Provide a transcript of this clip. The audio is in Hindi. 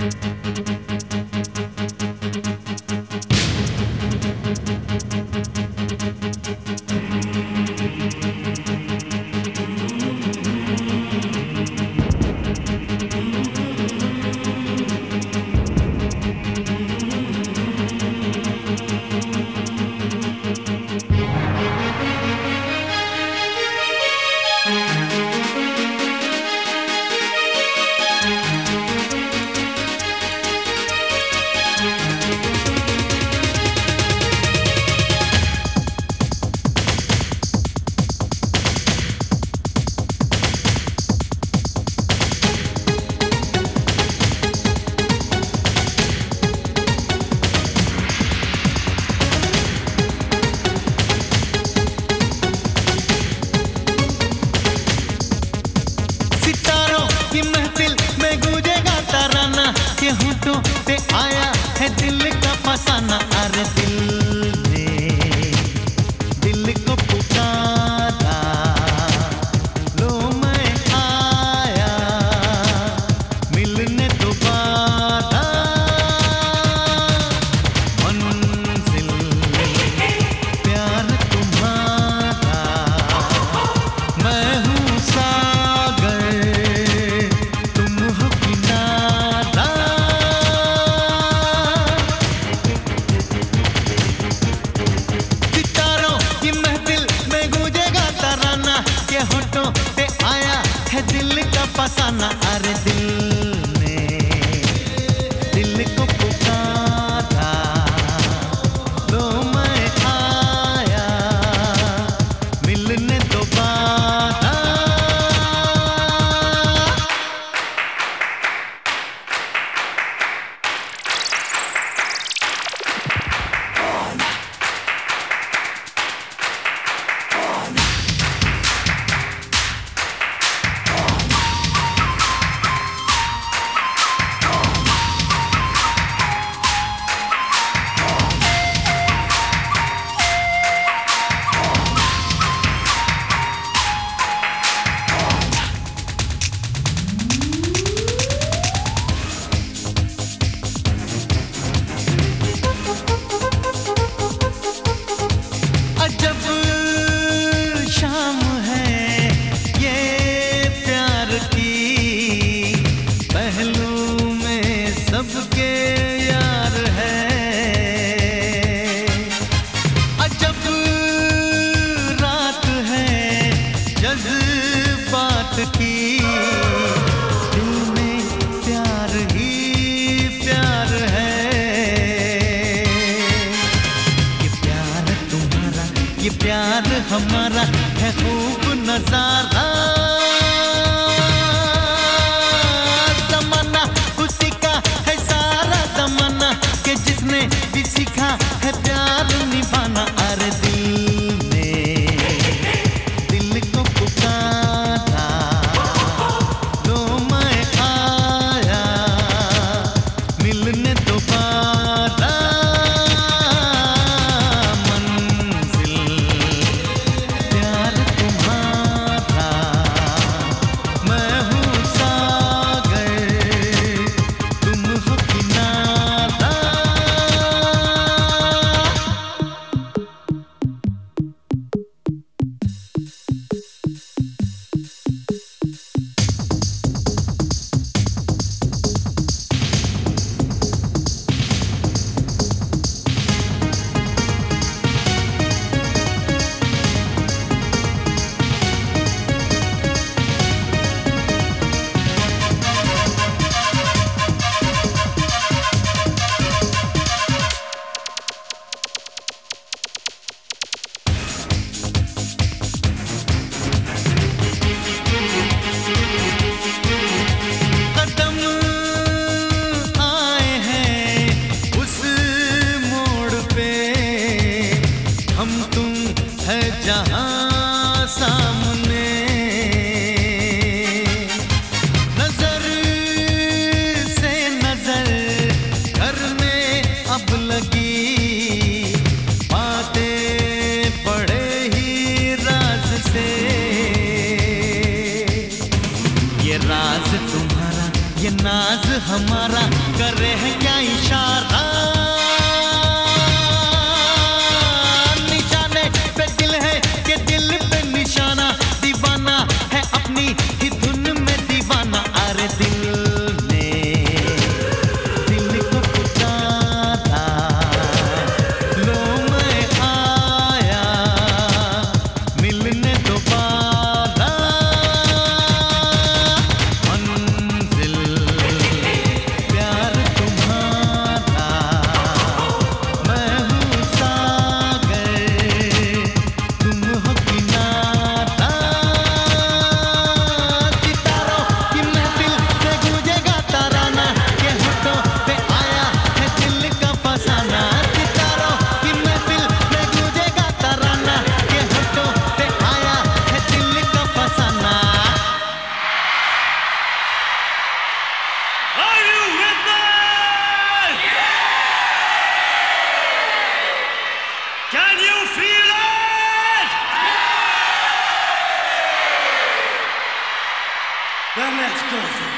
होठों पे आया है दिल का फसाना। अरे दिल ने दिल को पुकारा, लो मैं आया मिलने दोबारा। मंजिल प्यार तुम्हारा, मैं हूँ सागर तुम हो किनारा। सितारों की महफिल में गूंजेगा तराना, के होठों पे आया है दिल का फसाना। अरे दिल ने दिल को पुकारा, लो मैं आया मिलने दोबारा। अजब शाम है ये प्यार की, पहलू में सबके यार है। अजब रात है जज्बात की, दिल में प्यार ही प्यार है। ये प्यार हमारा है खूब नजारा। ज़माना उसी का है सारा ज़माना, कि जिसने भी सीखा है प्यार निभाना। अरे दिल ने दिल को पुकारा, लो मैं आया मिलने दोबारा। हम तुम है जहां सामने, नजर से नजर करने अब लगी, बातें पड़े ही राज से। ये राज तुम्हारा ये नाज हमारा करे है क्या इशारा, निशाने पे दिल है कि दिल पे निशाना, दीवाना है अपनी ही धुन में दीवाना। अरे दिल ने दिल को पुकारा, लो मैं आया मिलने दोबारा। मंजिल प्यार तुम्हारा, मैं हूँ सागर तुम हो किनारा। सितारों की महफिल से गूंजेगा तराना, ये होठों पे आया है दिल का फसाना। सितारों की महफिल से गूंजेगा तराना, ये होठों पे आया है दिल का फसाना। Are you with me? Can you feel it? Then let's go for it.